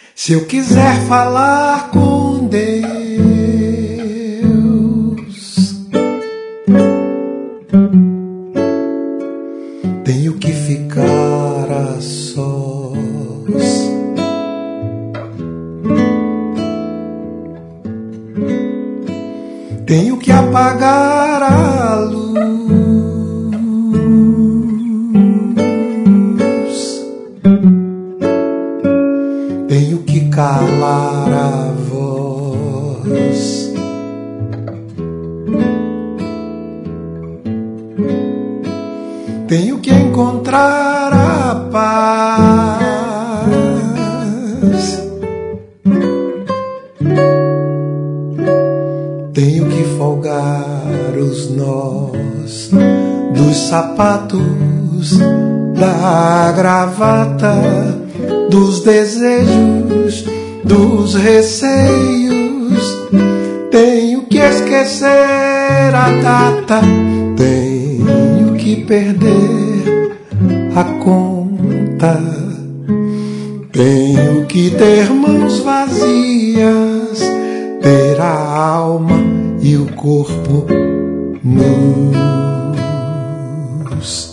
Se eu quiser falar com Deus, tenho que ficar a sós. Tenho que apagar a luz. Tenho que calar a voz. Tenho que encontrar a paz. Tenho que folgar os nós dos sapatos, da gravata, dos desejos, dos receios. Tenho que esquecer a data. Tenho que perder a conta. Tenho que ter mãos vazias, ter a alma e o corpo nus.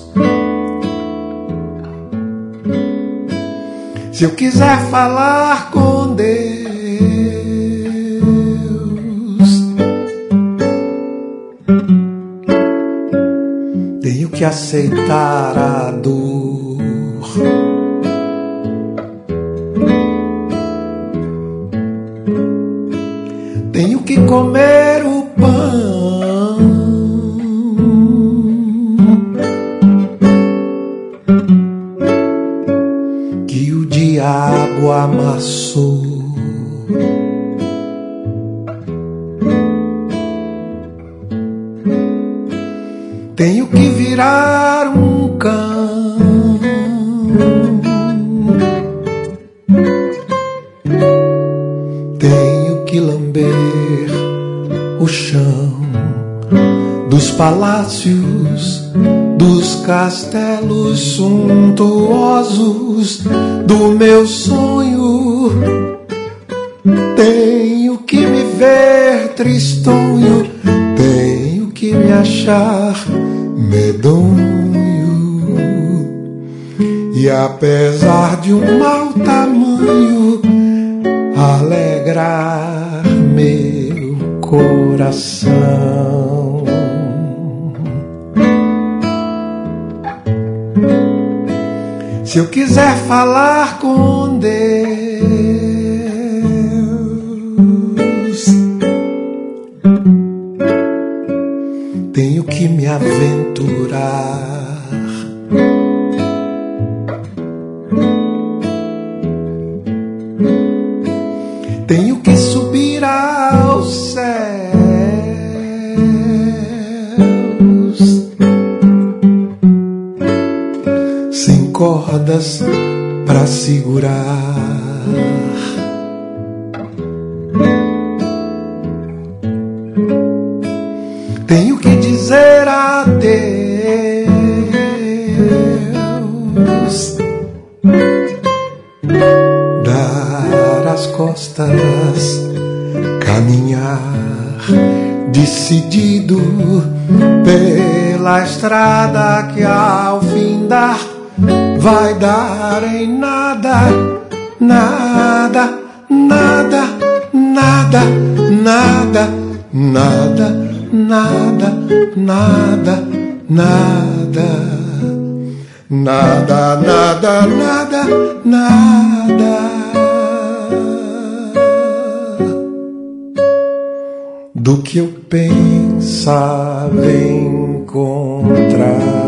Se eu quiser falar com Deus, tenho que aceitar a dor. Tenho que comer o pão. Que o diabo amassou. Tenho que virar um cão. Tenho que lamber o chão dos palácios, dos castelos suntuosos do meu sonho. Tenho que me ver tristonho, tenho que me achar medonho. E apesar de um mau tamanho, alegrar meu coração. Se eu quiser falar com Deus, tenho que me aventurar. Tenho que subir aos céus. Sem cordas pra segurar. Tenho que dizer adeus. Dar as costas, caminhar decidido pela estrada que ao findar vai dar em nada, nada, nada, nada, nada, nada, nada, nada, nada, nada, nada, nada, nada. Do que eu pensava encontrar.